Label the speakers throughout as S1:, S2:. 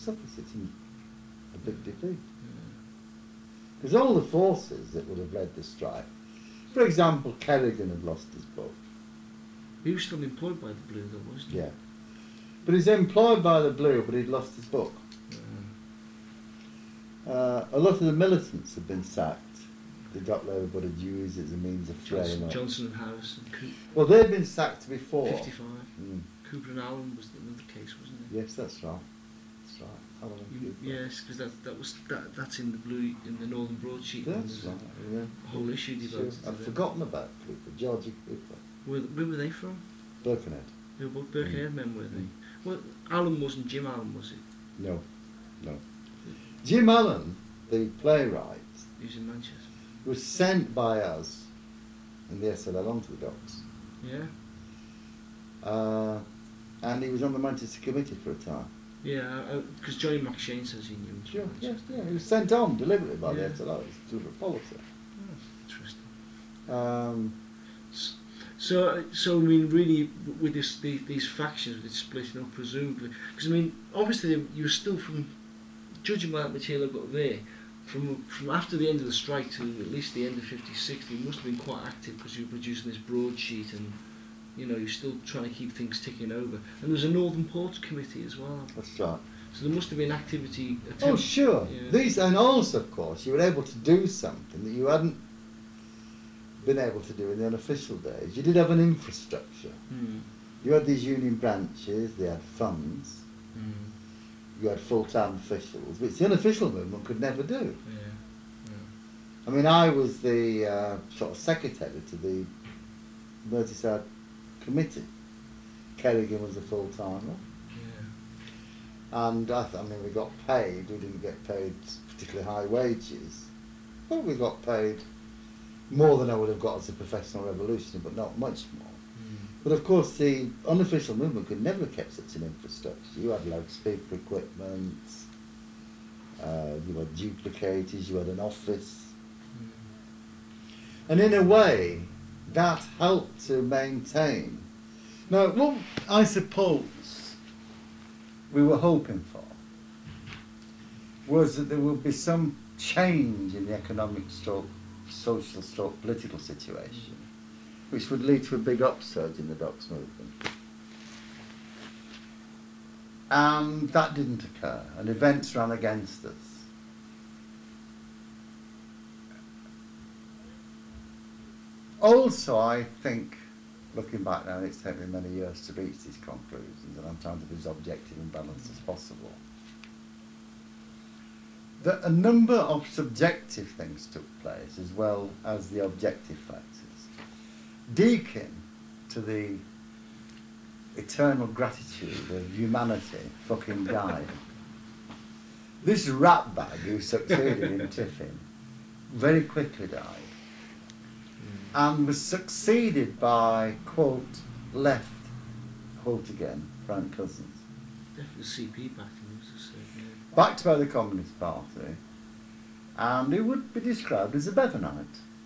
S1: opposite in a big defeat. Because all the forces that would have led the strike, for example, Kerrigan had lost his book.
S2: He was still employed by the Blue, though, wasn't he?
S1: Yeah. But he's employed by the Blue, but he'd lost his book. A lot of the militants had been sacked. They got Labour, but had used it as a means of flaying up.
S2: Johnson and Harris and Cooper.
S1: Well, they'd been sacked before.
S2: 55. Cooper and Allen was another case, wasn't it?
S1: Yes, that's right. That's right. Allen and Cooper.
S2: Yes, because that's in the Blue, in the Northern Broadsheet.
S1: That's right. Yeah.
S2: A whole issue devoted to
S1: I've
S2: them.
S1: forgotten about Cooper. Georgie Cooper.
S2: Where were they from?
S1: Birkenhead.
S2: They were both Birkenhead men, were they? Well, Allen wasn't Jim Allen, was he?
S1: No. Jim Allen, the playwright,
S2: He was in Manchester.
S1: was sent by us in the SLL onto the docks.
S2: Yeah.
S1: And he was on the Manchester Committee for a time.
S2: Yeah, because Johnny McShane says he knew him.
S1: Sure, yes, yeah. He was sent on deliberately by the SLL. It was deliberate policy.
S2: Interesting. So I mean, really, with these factions, with splitting up, presumably, because I mean, obviously you were still, from judging by that material I've got there, from after the end of the strike to at least the end of 56, you must have been quite active because you were producing this broadsheet and, you know, you're still trying to keep things ticking over. And there was a Northern Ports Committee as well.
S1: That's right.
S2: So there must have been activity.
S1: Oh, sure.
S2: Yeah.
S1: These, and also, of course, you were able to do something that you hadn't been able to do in the unofficial days. You did have an infrastructure. You had these union branches, they had funds, you had full-time officials, which the unofficial movement could never do. I mean, I was the sort of secretary to the Merseyside Committee. Kerrigan was a full-timer. And I mean, we got paid. We didn't get paid particularly high wages, but we got paid more than I would have got as a professional revolutionary, but not much more. But of course, the unofficial movement could never have kept such an infrastructure. You had loudspeaker equipment, you had duplicators, you had an office. And in a way, that helped to maintain. Now, what I suppose we were hoping for was that there would be some change in the economic social political situation, which would lead to a big upsurge in the docks movement. And that didn't occur, and events ran against us. Also, I think, looking back now, and it's taken me many years to reach these conclusions, and I'm trying to be as objective and balanced as possible, that a number of subjective things took place as well as the objective factors. Deakin, to the eternal gratitude of humanity, fucking died. This ratbag who succeeded in Tiffin very quickly died and was succeeded by, quote, left, quote again, Frank Cousins.
S2: Definitely CP back in the
S1: backed by the Communist Party, and he would be described as a Bevanite.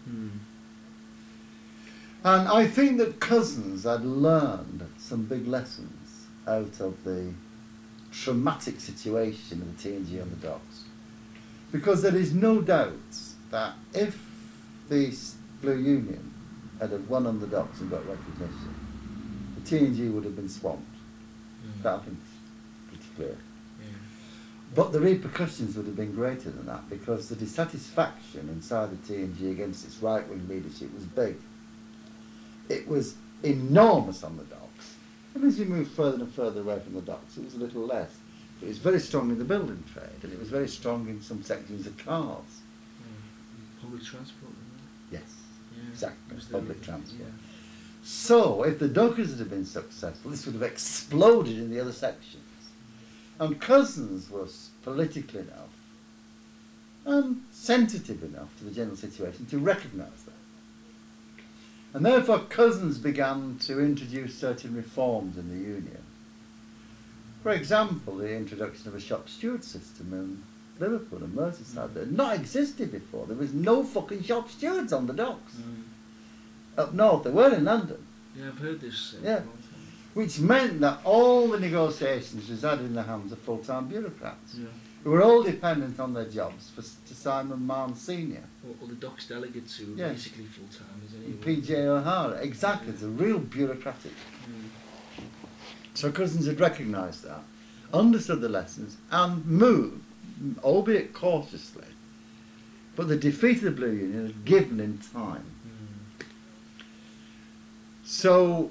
S1: And I think that Cousins had learned some big lessons out of the traumatic situation of the TNG on the docks. Because there is no doubt that if the Blue Union had won on the docks and got recognition, the TNG would have been swamped. That I think is pretty clear. But the repercussions would have been greater than that, because the dissatisfaction inside the TNG against its right-wing leadership was big. It was enormous on the docks. And as you move further and further away from the docks, it was a little less. It was very strong in the building trade, and it was very strong in some sections of cars.
S2: Public transport,
S1: Yes, exactly, public transport.
S2: Yeah.
S1: So, if the Dockers had been successful, this would have exploded in the other sections. And Cousins was politically enough and sensitive enough to the general situation to recognise that. And therefore Cousins began to introduce certain reforms in the union. For example, the introduction of a shop steward system in Liverpool and Merseyside that had not existed before. There was no fucking shop stewards on the docks. Up north, there were in London.
S2: Yeah, I've heard this.
S1: Yeah. which meant that all the negotiations resided in the hands of full-time bureaucrats,
S2: Yeah.
S1: who were all dependent on their jobs to Simon Marne Senior.
S2: Or the docks delegates who were
S1: Yeah.
S2: basically full-timers
S1: And
S2: anyway.
S1: P.J. O'Hara, exactly, it's a real bureaucratic.
S2: Mm.
S1: So Cousins had recognised that, understood the lessons, and moved, albeit cautiously, but the defeat of the Blue Union had given him time.
S2: Mm.
S1: So,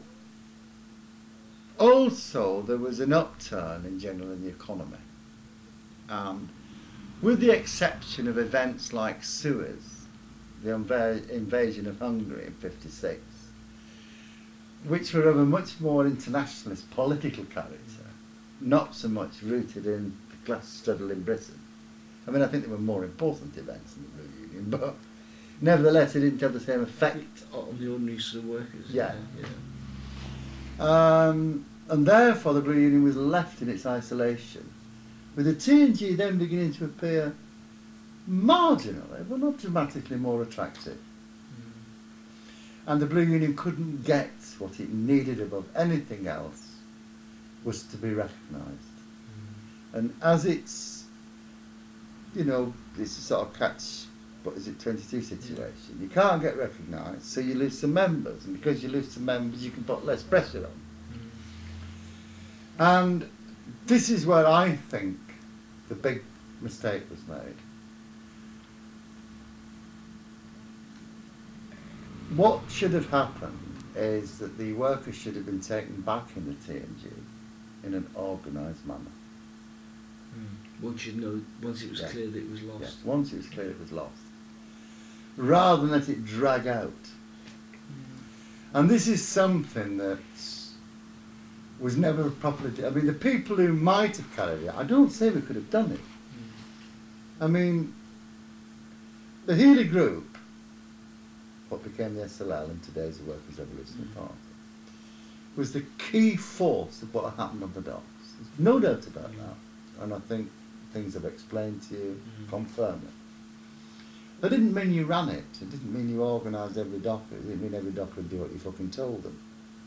S1: also there was an upturn in general in the economy, and with the exception of events like Suez, the invasion of Hungary in '56, which were of a much more internationalist political character, not so much rooted in the class struggle in Britain. I mean, I think there were more important events in the Blue Union, but nevertheless it didn't have the same effect.
S2: On the ordinary sort of workers.
S1: Yeah.
S2: Yeah.
S1: And therefore the Blue Union was left in its isolation, with the TNG then beginning to appear marginally, but not dramatically more attractive. And the Blue Union couldn't get what it needed above anything else, was to be recognised. And as it's, you know, it's a sort of catch, what is it, 22 situation. You can't get recognised, so you lose some members, and because you lose some members, you can put less pressure on. And this is where I think the big mistake was made. What should have happened is that the workers should have been taken back in the TNG in an organised manner.
S2: Once it was clear that it was lost.
S1: Yeah, once it was clear it was lost. Rather than let it drag out. And this is something that was never properly... I mean, the people who might have carried it, I don't say we could have done it. I mean, the Healy Group, what became the SLL and today's the Workers' Revolutionary Party, was the key force of what happened on the docks. There's no doubt about that. And I think things I've explained to you confirm it. That didn't mean you ran it. It didn't mean you organised every docker. It didn't mean every docker would do what you fucking told them.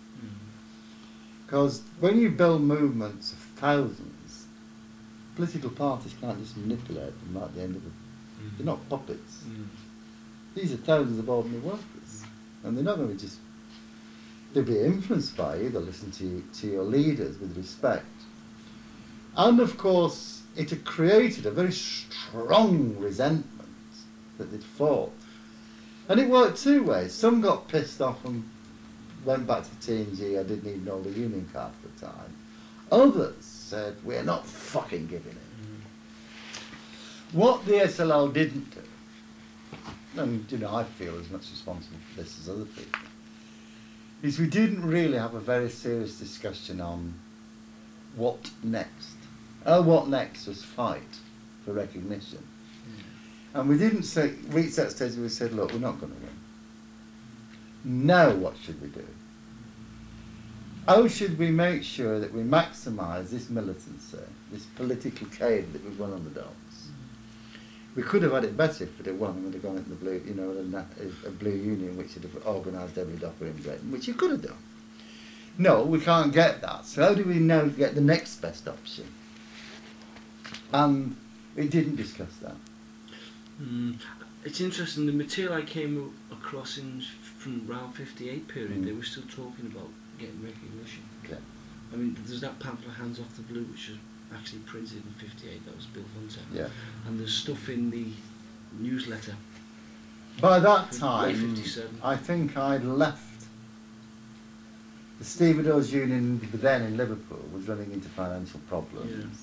S1: Because when you build movements of thousands, political parties can't just manipulate them at the end of it. They're not puppets. These are thousands of ordinary workers. And they're not going to just... They'll be influenced by you, they'll listen to your leaders with respect. And of course, it had created a very strong resentment that they'd fought. And it worked two ways. Some got pissed off and went back to TNG. I didn't even know the union card at the time. Others said, we're not fucking giving it. What the SLL didn't do, and you know, I feel as much responsible for this as other people, is we didn't really have a very serious discussion on what next. Our what next was fight for recognition. And we didn't say, reach that stage where we said, look, we're not going to win. Now what should we do? How should we make sure that we maximise this militancy, this political cave that we've won on the docks? We could have had it better if we'd have won and we'd have gone into the blue, you know, a blue union which would have organised every docker in Britain, which you could have done. No, we can't get that. So how do we now get the next best option? And we didn't discuss that.
S2: It's interesting, the material I came across from around 58 period, they were still talking about getting recognition.
S1: Yeah.
S2: I mean, there's that pamphlet, Hands Off the Blue, which was actually printed in 58, that was Bill Hunter.
S1: Yeah.
S2: And there's stuff in the newsletter.
S1: By that
S2: from
S1: time,
S2: 57.
S1: I think I'd left. The stevedores union then in Liverpool was running into financial problems.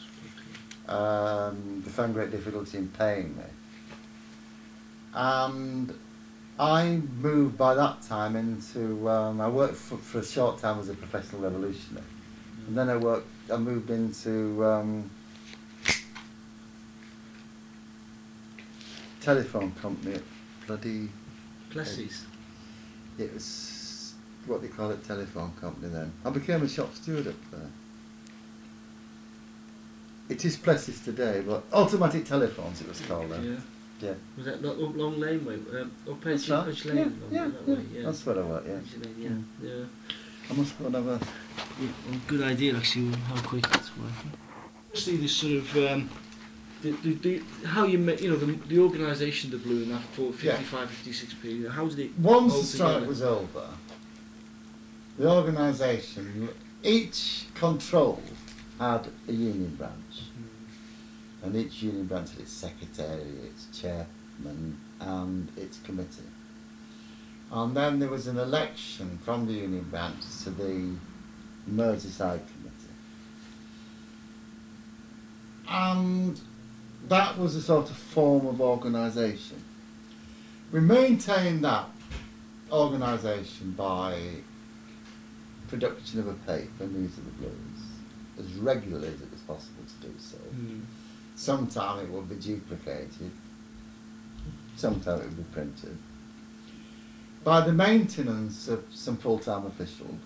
S1: They found great difficulty in paying me. And I moved by that time into, I worked for a short time as a professional revolutionary. And then I moved into telephone company at bloody...
S2: Plessy's.
S1: It was, what do you call it, telephone company then. I became a shop steward up there. It is Plessy's today, but automatic telephones it was called then. Yeah.
S2: Was that not up Long Lane way? Up Edge
S1: That's right.
S2: Lane?
S1: Yeah.
S2: That way, yeah.
S1: That's where I work, yeah.
S2: Edge Lane, yeah.
S1: I must go and have a
S2: Yeah, well, good idea actually. How quick it's working. Obviously, this sort of how you met, the organisation of the Blue in that 55, 56 period. How did it?
S1: Once
S2: hold
S1: the strike
S2: together?
S1: was over, the organisation, each control had a union branch, and each union branch had its secretary, its chairman, and its committee. And then there was an election from the union branch to the Merseyside committee. And that was a sort of form of organisation. We maintained that organisation by production of a paper, News of the Blues, as regularly as it was possible to do so. Sometime it would be duplicated, sometime it would be printed. By the maintenance of some full-time officials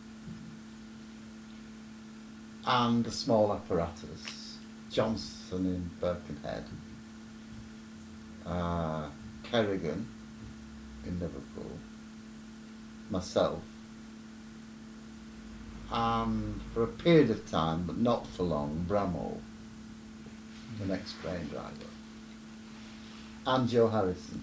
S1: and a small apparatus, Johnson in Birkenhead, Kerrigan in Liverpool, myself, and for a period of time, but not for long, Bramall, the next train driver, and Joe Harrison.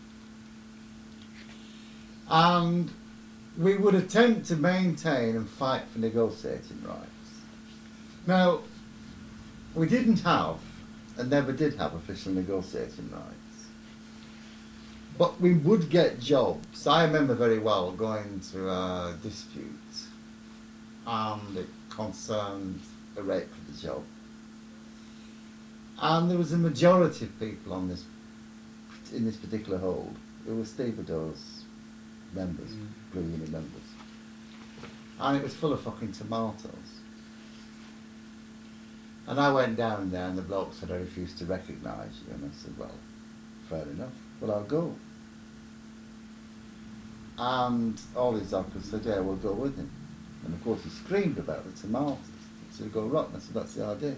S1: And we would attempt to maintain and fight for negotiating rights. Now, we didn't have, and never did have, official negotiating rights. But we would get jobs. I remember very well going to a dispute, and it concerned a rate for the job. And there was a majority of people on this, in this particular hold, who were stevedores members, Blue Union members. And it was full of fucking tomatoes. And I went down there and the bloke said, I refuse to recognise you. And I said, well, fair enough. Well, I'll go. And all these doctors said, yeah, we'll go with him. And of course he screamed about the tomatoes. So we go, right, and I said, that's the idea.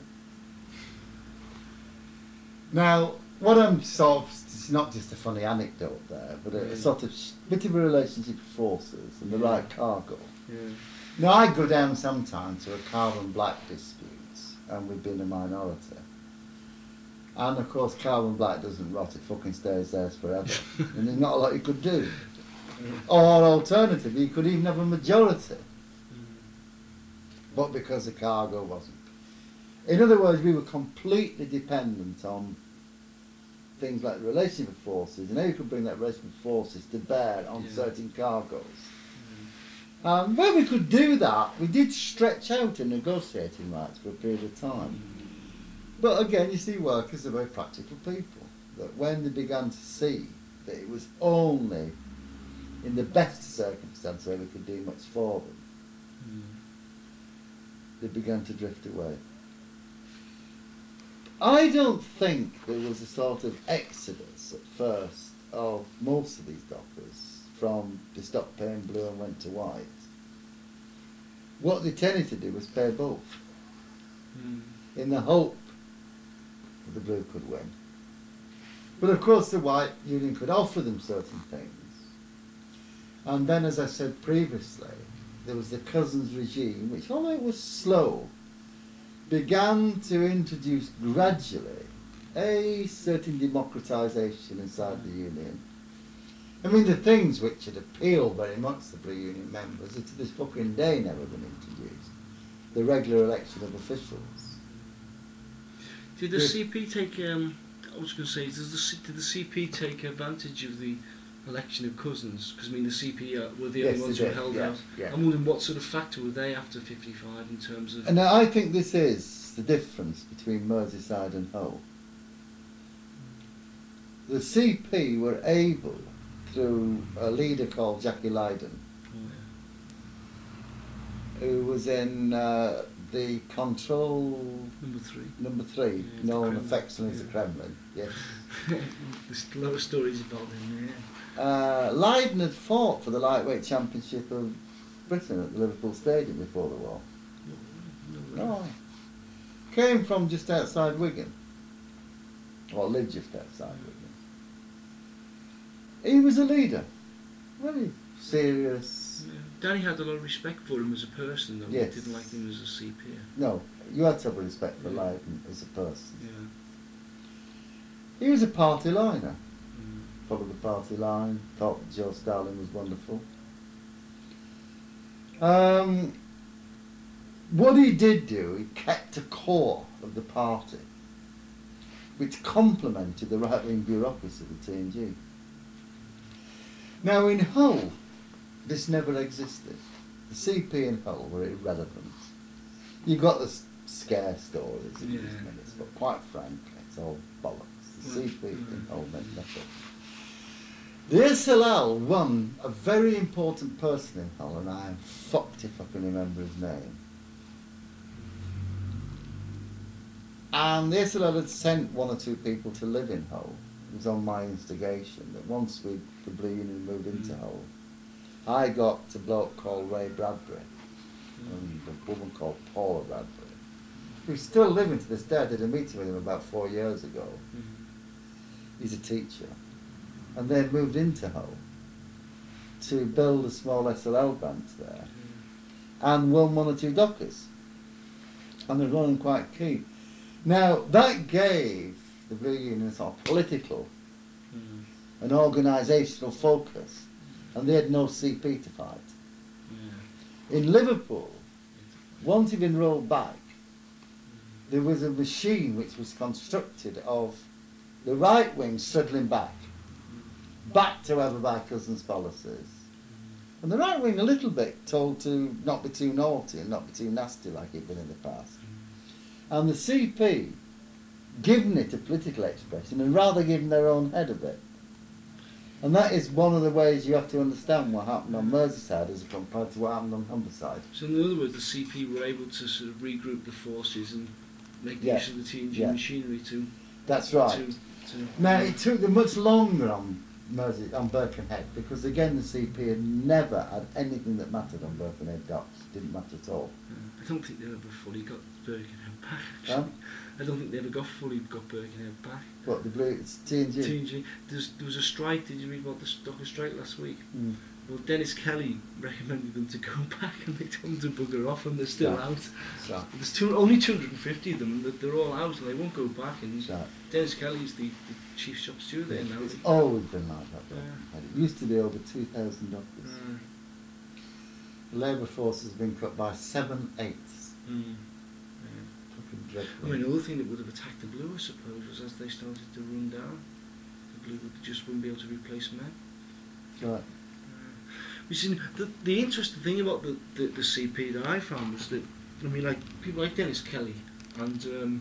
S1: Now, what I'm sort of, it's not just a funny anecdote there, but a sort of bit of a relationship with forces and the right cargo.
S2: Yeah.
S1: Now, I go down sometimes to a carbon black dispute, and we've been a minority. And of course, carbon black doesn't rot, it fucking stays there forever. And there's not a lot you could do. Or alternatively, you could even have a majority. But because the cargo wasn't. In other words, we were completely dependent on things like the relationship of forces, and how you could bring that relationship of forces to bear on certain cargoes. When we could do that, we did stretch out a negotiating rights for a period of time. But again, you see, workers are very practical people, that when they began to see that it was only in the best circumstances where we could do much for them, they began to drift away. I don't think there was a sort of exodus at first of most of these dockers from they stopped paying blue and went to white. What they tended to do was pay both, in the hope that the blue could win. But of course the white union could offer them certain things. And then, as I said previously, there was the Cousins regime, which, although it was slow, began to introduce gradually a certain democratisation inside the union. I mean, the things which had appealed very much to the Blue Union members are to this fucking day never been introduced. The regular election of officials.
S2: Did the CP take, I was going to say, did the CP take advantage of the election of Cousins? Because, I mean, the CP were the only ones who held out.
S1: Yeah.
S2: I'm wondering what sort of factor were they after 55 in terms of...
S1: And I think this is the difference between Merseyside and Hull. The CP were able, through a leader called Jackie Lydon, who was in the control... Number three, known affectionately as the Kremlin. Yes.
S2: There's a lot of stories about him,
S1: Lydon had fought for the lightweight championship of Britain at the Liverpool Stadium before the war. No. Came from just outside Wigan. Or lived just outside Wigan. He was a leader. Very serious,
S2: Danny had a lot of respect for him as a person, though.
S1: Yes.
S2: He didn't like him as a CP.
S1: No, you had to have respect for
S2: Yeah.
S1: Lydon as a person.
S2: Yeah.
S1: He was a party liner.
S2: Mm.
S1: Followed the party line, thought Joe Stalin was wonderful. What he did do, he kept a core of the party, which complemented the right-wing bureaucracy of the TNG. Now in Hull, this never existed. The CP in Hull were irrelevant. You got the scare stories in these minutes, but quite frankly, it's all bollocks. The CP in Hull meant nothing. The SLL won a very important person in Hull, and I am fucked if I can remember his name. And the SLL had sent one or two people to live in Hull. It was on my instigation that once the Blue Union moved into Hull, I got a bloke called Ray Bradbury and a woman called Paula Bradbury, who's still living to this day. I did a meeting with him about 4 years ago. He's a teacher. And they moved into Hull to build a small SLL branch there and won 1 or 2 dockers. And they're running quite keen. Now, that gave the Blue Union a sort of political and organisational focus, and they had no CP to fight. In Liverpool, once you've been rolled back, there was a machine which was constructed of the right wing struggling back to Everby Cousins policies. And the right wing a little bit told to not be too naughty and not be too nasty like it'd been in the past. And the CP given it a political expression and rather given their own head a bit. And that is one of the ways you have to understand what happened on Merseyside as compared to what happened on Humberside.
S2: So in other words, the CP were able to sort of regroup the forces and make use of the TNG machinery to...
S1: That's right. Now, it took them much longer on Birkenhead, because again the CP had never had anything that mattered on Birkenhead docks. Didn't matter at all.
S2: I don't think they ever fully got Birkenhead back, actually. I don't think they ever fully got Birkenhead back.
S1: What, the blue, it's TNG?
S2: TNG. There was a strike, did you read about the docker strike last week? Well, Dennis Kelly recommended them to go back, and they told them to bugger off, and they're still out.
S1: Right.
S2: There's only 250 of them, and they're all out, and they won't go back. And
S1: Right.
S2: Dennis Kelly's the chief shop steward there now.
S1: It's always been like that. It used to be over 2,000 dockers. The labour force has been cut by 7/8. Fucking dreadful.
S2: I mean, another thing that would have attacked the Blue, I suppose, was as they started to run down, the Blue just wouldn't be able to replace men.
S1: Right.
S2: You see, the interesting thing about the CP that I found was that, I mean, like people like Dennis Kelly and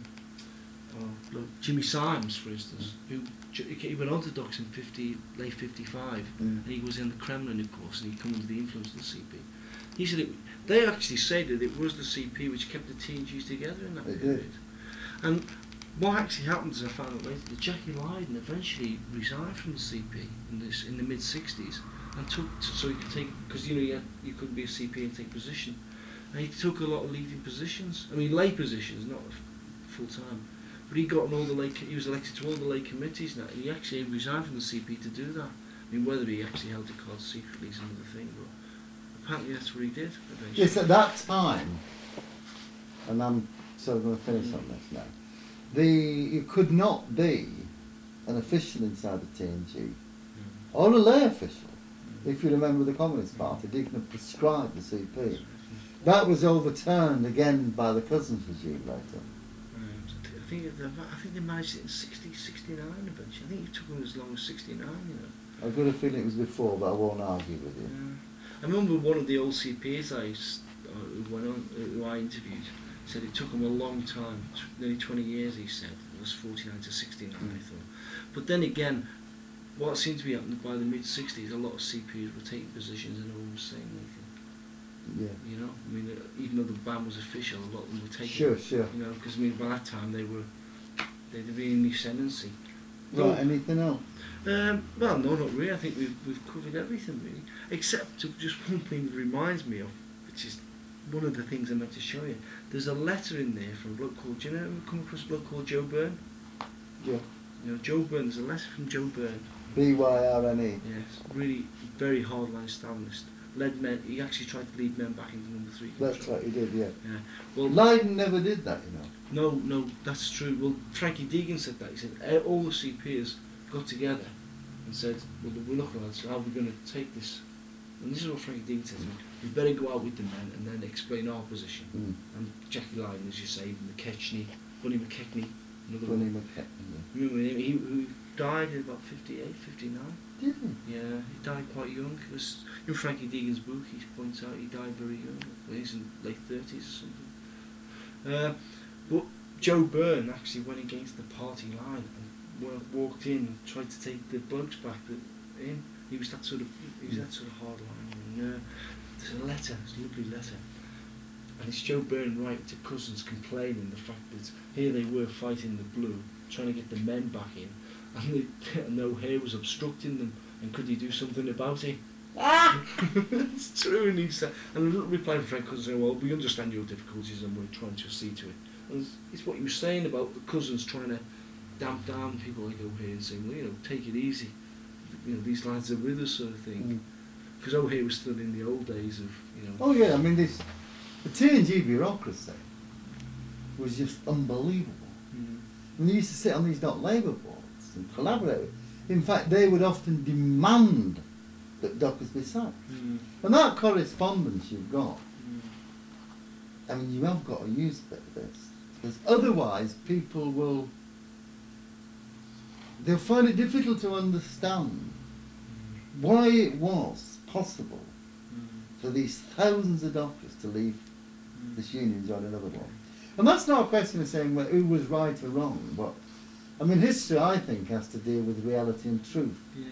S2: Jimmy Symes, for instance, who he went on to docks in late 55, and he was in the Kremlin, of course, and he come under the influence of the CP. He said they actually say that it was the CP which kept the TNGs together in that period. And what actually happened, as I found out later, that Jackie Lydon eventually resigned from the CP in the mid-60s, and so he could take, because you couldn't be a CP and take position, and he took a lot of leading positions. I mean, lay positions, not full time, but he got on all the lay. He was elected to all the lay committees now, and he actually resigned from the CP to do that. I mean, whether he actually held the cards secretly is another thing, but apparently that's what he did eventually.
S1: Yes, at that time, and I'm sort of going to finish on this now. You could not be an official inside the TNG or a lay official. If you remember, the Communist Party didn't prescribe the CP. That was overturned again by the Cousins regime later.
S2: I think they managed it in 69 eventually. I think it took them as long as 69,
S1: I've got a feeling it was before, but I won't argue with you.
S2: I remember one of the old CPs who I interviewed said it took him a long time, nearly 20 years, he said. It was 49 to 69, I thought. But then again, what seemed to be happening by the mid-60s, a lot of CPs were taking positions and no one was saying anything.
S1: Yeah.
S2: I mean, even though the ban was official, a lot of them were taking.
S1: Sure.
S2: Because I mean, by that time they'd been in the ascendancy.
S1: Right. Anything else?
S2: Well, no, not really. I think we've covered everything really, except just one thing that reminds me of, which is one of the things I meant to show you. There's a letter in there from a bloke called. Do you know? Come across a bloke called Joe Byrne?
S1: Yeah.
S2: Joe Byrne. There's a letter from Joe Byrne.
S1: Byrne.
S2: Yes, really very hardline Stalinist. led men. He actually tried to lead men back into number 3.
S1: That's
S2: control.
S1: what he did, yeah.
S2: Yeah. Well,
S1: Lydon never did that, you know.
S2: no, that's true. Well, Frankie Deegan said that. He said all the CPs got together and said, well, we're looking at how we're going to take this. And this is what Frankie Deegan said to me. We better go out with the men and then explain our position. And Jackie Lydon, as you say, McKechnie, Bunny McKechnie, another
S1: Bunny
S2: one.
S1: McKechnie,
S2: Remember him? He died at about 58, 59.
S1: yeah. Did he?
S2: Yeah, he died quite young. It was in Frankie Deegan's book. He points out he died very young. He's in late 30s or something. But Joe Byrne actually went against the party line and walked in and tried to take the blokes back in. He was that sort of hard line. And there's a letter, it's a lovely letter, and it's Joe Byrne writing to Cousins complaining the fact that here they were fighting the blue, trying to get the men back in, and O'Hare was obstructing them, and could he do something about it? It's true, and he said, and a little reply from Frank Cousins saying, well, we understand your difficulties and we're trying to see to it. And it's what you were saying about the Cousins trying to damp down people like O'Hare and saying, well, you know, take it easy. You know, these lads are with us, sort of thing. Because O'Hare was still in the old days of, you know.
S1: Oh yeah, I mean the TNG bureaucracy was just unbelievable. And they used to sit on these not Labour boards and collaborate. In fact, they would often demand that Dockers be sacked. And that correspondence you've got, I mean, you have got to use a bit of this. Because otherwise people they'll find it difficult to understand why it was possible for these thousands of doctors to leave this union and join another one. And that's not a question of saying well, who was right or wrong, but I mean history I think has to deal with reality and truth.
S2: Yeah.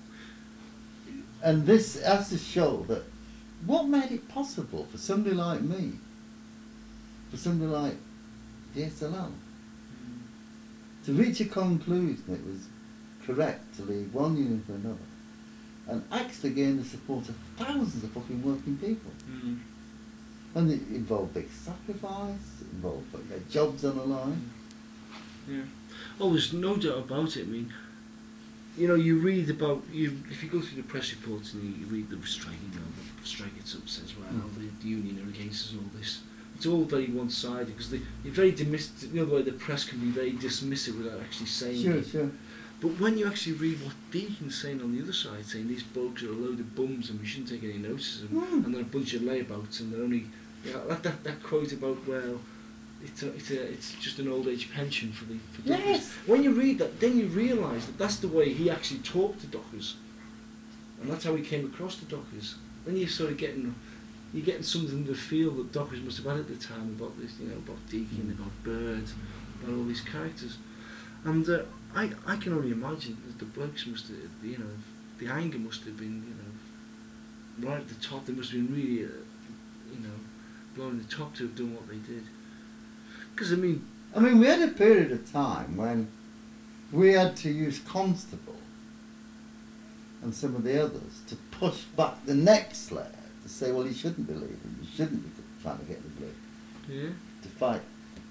S1: And this has to show that what made it possible for somebody like me, for somebody like DSLL, to reach a conclusion it was correct to leave one union for another and actually gain the support of thousands of fucking working people. And it involved big sacrifice, it involved putting their jobs on the line.
S2: Yeah. Oh, there's no doubt about it. I mean, you know, you read about, if you go through the press reports and you read the strike, you know, the strike itself says, well, the union are against us, all this. It's all very one-sided because you're very dismissive. You know the way the press can be very dismissive without actually saying it.
S1: Sure.
S2: But when you actually read what Deacon's saying on the other side, saying these blokes are a load of bums and we shouldn't take any notice of them, and they're a bunch of layabouts and they're only, you know, that quote about, well, it's just an old age pension for Dockers.
S1: Yes.
S2: When you read that, then you realise that that's the way he actually talked to Dockers, and that's how he came across to Dockers. Then you're sort of getting something to feel that Dockers must have had at the time about this, you know, about Deacon, about Bird, about all these characters, and I can only imagine that the blokes must have, you know, the anger must have been, you know, right at the top. They must have been really, you know, blowing the top to have done what they did. Because I mean,
S1: we had a period of time when we had to use Constable and some of the others to push back the next layer to say, well, he shouldn't be leaving, he shouldn't be trying to get the blue.
S2: Yeah.
S1: To fight.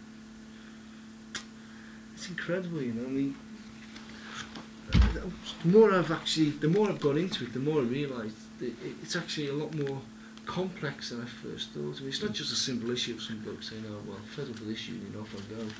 S2: It's incredible, you know. I mean, the more I've gone into it, the more I realised that it's actually a lot more complex than I first thought. I mean, it's not just a simple issue of some bloke saying, "Oh well, fed up with this union, off I go."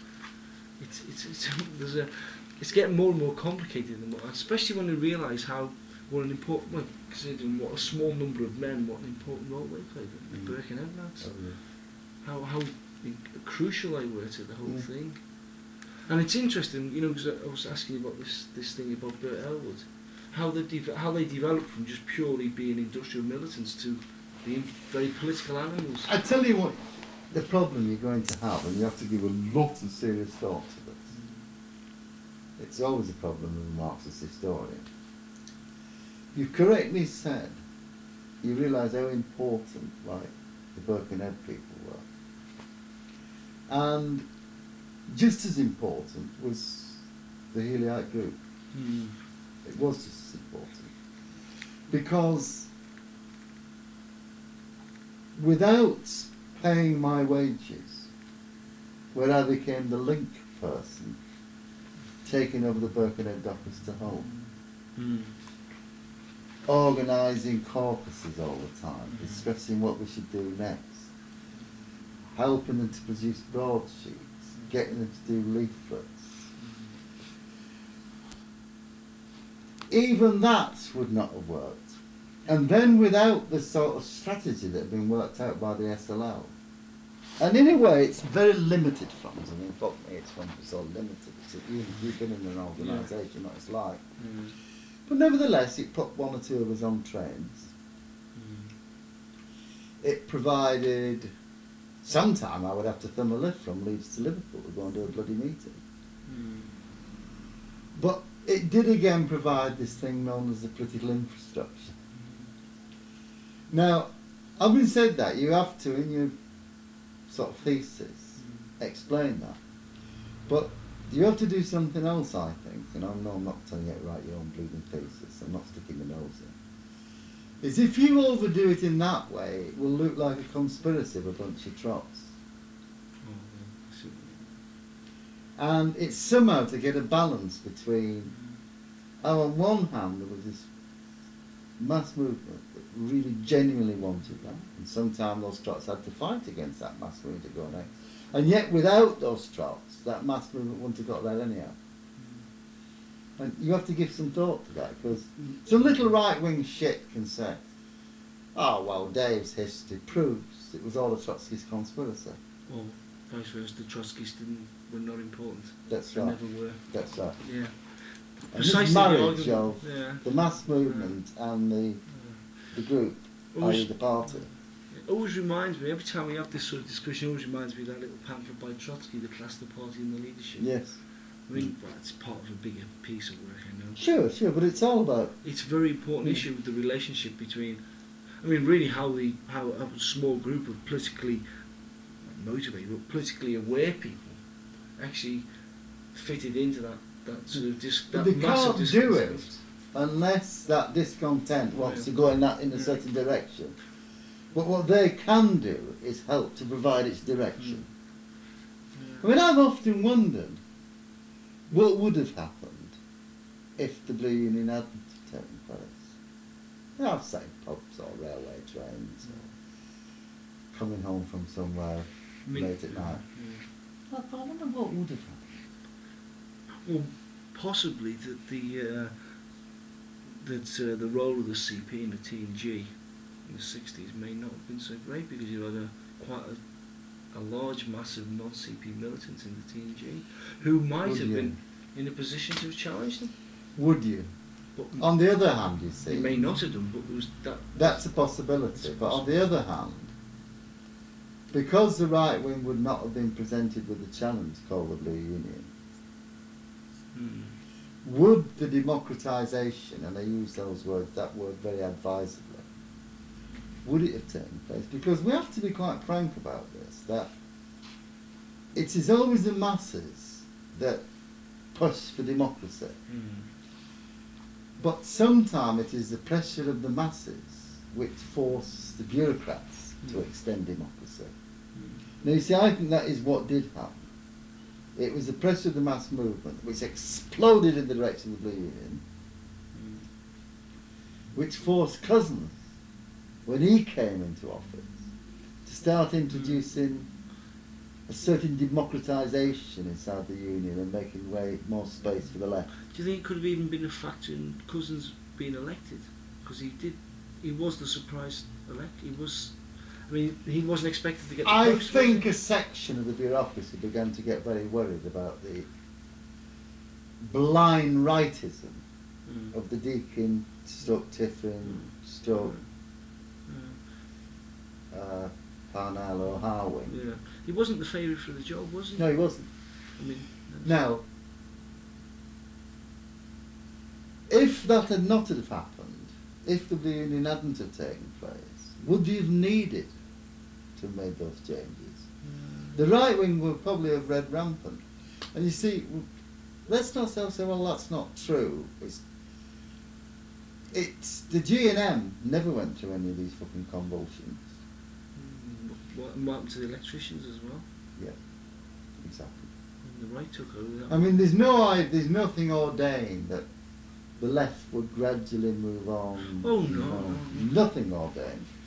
S2: It's getting more and more complicated, especially when you realise considering what a small number of men, what an important role they played in the Birkenhead lads. How crucial they were to the whole thing. And it's interesting, you know, because I was asking you about this thing about Bert Elwood, how they developed from just purely being industrial militants to being very political animals.
S1: I tell you what, the problem you're going to have, and you have to give a lot of serious thought to this. It's always a problem with a Marxist historian. You correctly said, you realise how important, like, the Birkenhead people were. And just as important was the Heliite group. It was just as important. Because without paying my wages, where I became the link person, taking over the Birkenhead Dockers to home. organising caucuses all the time, discussing what we should do next, helping them to produce broadsheets, getting them to do leaflets. Even that would not have worked. And then without the sort of strategy that had been worked out by the SLL. And in a way, it's very limited funds. I mean, fuck me, its funds were so limited. You've been in an organisation, you know what it's like.
S2: Mm.
S1: But nevertheless, it put one or two of us on trains. It provided... Sometime I would have to thumb a lift from Leeds to Liverpool to go and do a bloody meeting. But it did again provide this thing known as the political infrastructure. Now, having said that, you have to, in your sort of thesis, explain that. But you have to do something else, I think, and I know I'm not telling you to write your own bleeding thesis, I'm not sticking my nose in, is if you overdo it in that way, it will look like a conspiracy of a bunch of trots. And it's somehow to get a balance between, on one hand, there was this mass movement that really genuinely wanted that, and sometimes those trots had to fight against that mass movement to go next. And yet without those trots, that mass movement wouldn't have got there anyhow. And you have to give some thought to that, because some little right-wing shit can say, oh, well, Dave's history proves it was all a Trotskyist conspiracy.
S2: Well, vice versa, the Trotskyists were not important.
S1: That's
S2: They
S1: right.
S2: never were.
S1: That's right.
S2: Yeah.
S1: And this
S2: Precisely
S1: marriage
S2: the
S1: of
S2: argument,
S1: the mass movement and the group, i.e. the party.
S2: It always reminds me, every time we have this sort of discussion, it always reminds me of that little pamphlet by Trotsky, The Class, the Party and the Leadership.
S1: Yes.
S2: I mean, well, it's part of a bigger piece of work, I know.
S1: Sure, but it's all about...
S2: It's a very important issue with the relationship between, I mean, really how a small group of politically motivated, but politically aware people actually fitted into that sort of
S1: But
S2: that
S1: they
S2: massive
S1: can't do it
S2: discontent.
S1: unless that discontent wants to
S2: Yeah.
S1: go in a certain direction. But what they can do is help to provide its direction. I mean, I've often wondered what would have happened if the Blue Union hadn't taken place. You know, I've seen pubs or railway trains or coming home from somewhere late at night. I wonder what would have happened.
S2: Well, possibly that the role of the CP and the TNG in the 60s may not have been so great, because you had quite a large mass of non-CP militants in the TNG who might
S1: Would
S2: have
S1: you?
S2: been in a position to have challenged them.
S1: Would you?
S2: But
S1: On the other hand, you see,
S2: they may not have done, but there was that.
S1: that's a possibility. But on the other hand, because the right wing would not have been presented with a challenge called the Blue Union, would the democratisation, and I use that word very advisedly, would it have taken place? Because we have to be quite frank about this, that it is always the masses that push for democracy. But sometimes it is the pressure of the masses which force the bureaucrats to extend democracy. Now you see, I think that is what did happen. It was the pressure of the mass movement which exploded in the direction of the Blue Union, which forced Cousins, when he came into office, to start introducing a certain democratisation inside the Union and making more space for the left.
S2: Do you think it could have even been a factor in Cousins being elected? Because he was the surprise elect. He wasn't expected to get the
S1: I
S2: post, was
S1: think
S2: he?
S1: a section of the bureaucracy began to get very worried about the blind rightism of the Deakin, Stoke Tiffin, Stoke Parnell or Harwin.
S2: Yeah. He wasn't the favourite for the job, was he?
S1: No, he wasn't.
S2: I mean,
S1: Now, if that had not have happened, if the Blue Union hadn't have taken place, would you have needed to have made those changes? The right wing would probably have read rampant. And you see, let's not say, well, that's not true. It's the G&M never went through any of these fucking convulsions.
S2: what happened to the electricians as well?
S1: Yeah, exactly.
S2: And the right took over that.
S1: I mean, there's nothing ordained that the left would gradually move on.
S2: Oh, no.
S1: Nothing ordained.